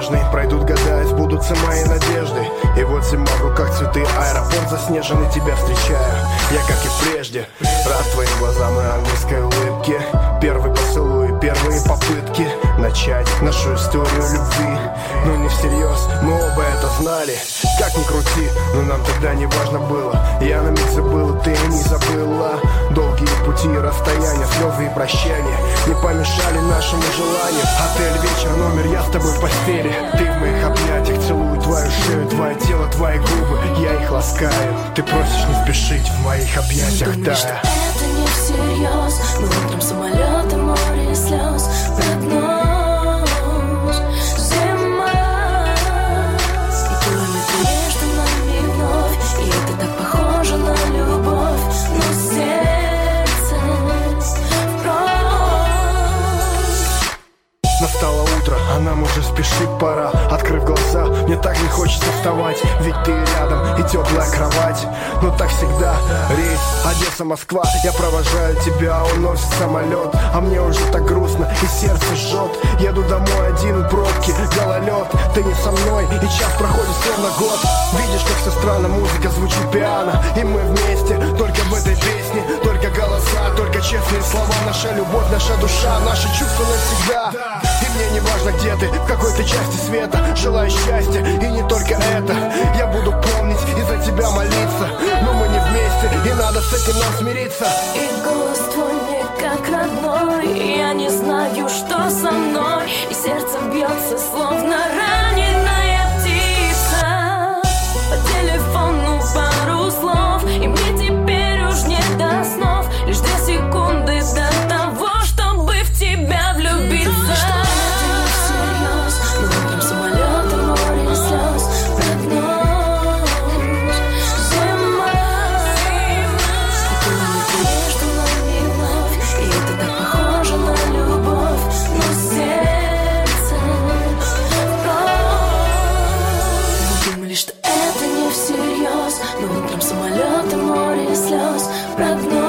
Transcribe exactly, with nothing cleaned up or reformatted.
нежный. Пройдут года и сбудутся мои надежды. И вот зима, в руках цветы, аэропорт заснеженный, тебя встречаю. Я, как и прежде, рад твоим глазам и ангельской улыбке. Первый поцелуй, первые попытки начать нашу историю любви. Но не всерьез, мы оба это знали. Как ни крути, но нам тогда не важно было. Я на миг забыл, ты не забыла. Долгие пути, расстояния, слезы и прощания не помешали нашему желанию. Отель, вечер, номер, я с тобой в постели. Ты в моих объятиях, целую твою шею, твое тело, твои губы, я их ласкаю. Ты просишь не спешить в моих объятиях, думаешь, да. что это не всерьез, но утром самолеты, море слез, прогноз, зима. И километры между нами вновь, и это так похоже на любовь, но сердце впрок. Настало утро, а нам уже спешить пора. Открыв глаза, мне так не хочется вставать. Ведь ты рядом и теплая кровать. Но так всегда, рейс Одесса-Москва. Я провожаю тебя, уносит самолет. А мне уже так грустно и сердце жжет. Еду домой один, пробки, гололед. Ты не со мной, и час проходит словно год. Видишь, как все странно, музыка звучит пиано. И мы вместе, только в этой песне. Только голоса, только честные слова. Наша любовь, наша душа, наши чувства навсегда. И мне не важно, где ты, в какой ты части света. Желаю счастья, и не только это. Я буду помнить и за тебя молиться. Но мы не вместе, и надо с этим нам смириться. И голос твой мне как родной. Я не знаю, что со мной. И сердце бьется, словно раненая птица. По телефону пару слов, и мне теперь уж не до снов. Лишь две секунды до того, чтобы в тебя влюбиться. Что это не всерьез, но утром самолеты, море слез, прогноз.